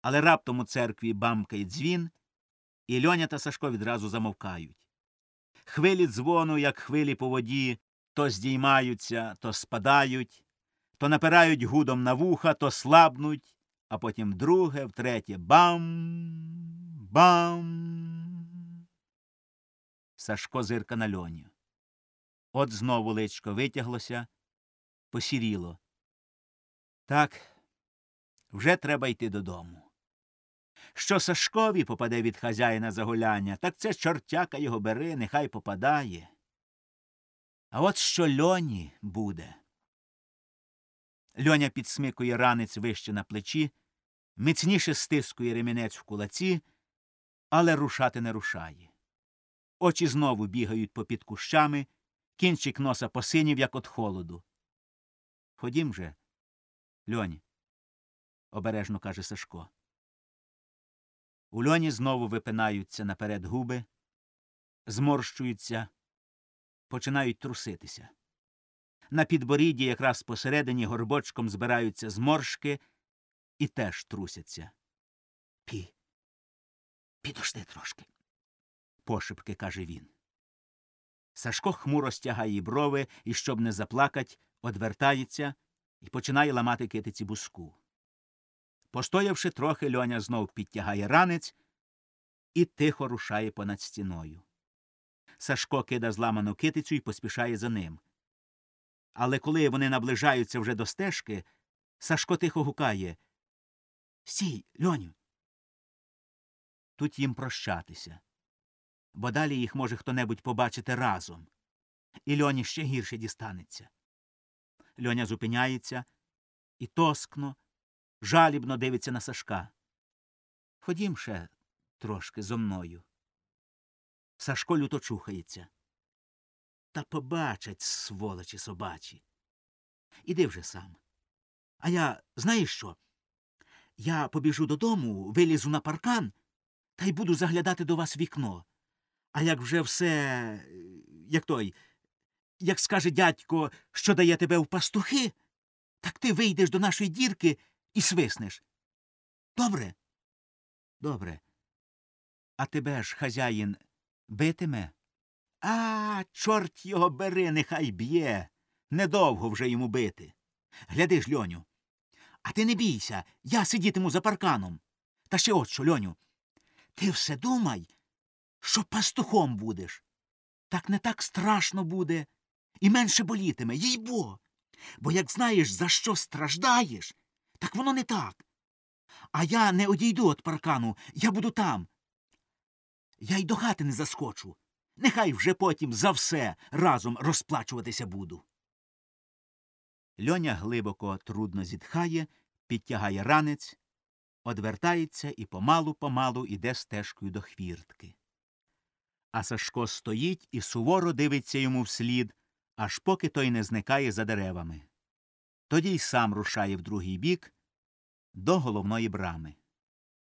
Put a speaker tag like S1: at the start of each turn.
S1: Але раптом у церкві бамкає дзвін, і Льоня та Сашко відразу замовкають. Хвилі дзвону, як хвилі по воді, то здіймаються, то спадають, то напирають гудом на вуха, то слабнуть, а потім вдруге, втретє — бам, бам. Сашко зирка на Льоню. От знову личко витяглося, посіріло. Так, вже треба йти додому. Що Сашкові попаде від хазяїна за гуляння, так це чортяка його бери, нехай попадає. А от що Льоні буде. Льоня підсмикує ранець вище на плечі, міцніше стискує ремінець в кулаці, але рушати не рушає. Очі знову бігають попід кущами, кінчик носа посинів, як от холоду. Ходім же, Льоні, обережно каже Сашко. У Льоні знову випинаються наперед губи, зморщуються, починають труситися. На підборідді якраз посередині горбочком збираються зморшки і теж трусяться. Підожди трошки, пошепки каже він. Сашко хмуро стягає брови і, щоб не заплакать, одвертається і починає ламати китиці буску. Постоявши трохи, Льоня знов підтягає ранець і тихо рушає понад стіною. Сашко кида зламану китицю і поспішає за ним. Але коли вони наближаються вже до стежки, Сашко тихо гукає: «Стій, Льоню!» Тут їм прощатися, бо далі їх може хто-небудь побачити разом. І Льоні ще гірше дістанеться. Льоня зупиняється і тоскно, жалібно дивиться на Сашка. «Ходім ще трошки зо мною». Сашко люто чухається. «Та побачать, сволочі собачі. Іди вже сам. А я, знаєш що? Я побіжу додому, вилізу на паркан та й буду заглядати до вас в вікно. А як вже все, як скаже дядько, що дає тебе в пастухи, так ти вийдеш до нашої дірки і свиснеш. Добре?» «Добре. А тебе ж хазяїн битиме?» «А, чорт його бери, нехай б'є. Недовго вже йому бити. Гляди ж, Льоню. А ти не бійся, я сидітиму за парканом. Та ще от що, Льоню, ти все думай, що пастухом будеш. Так не так страшно буде і менше болітиме, їй-бо. Бо як знаєш, за що страждаєш, так воно не так. А я не одійду від паркану, я буду там. Я й до хати не заскочу. Нехай вже потім за все разом розплачуватися буду». Льоня глибоко, трудно зітхає, підтягає ранець, одвертається і помалу-помалу іде стежкою до хвіртки. А Сашко стоїть і суворо дивиться йому вслід, аж поки той не зникає за деревами. Тоді й сам рушає в другий бік до головної брами.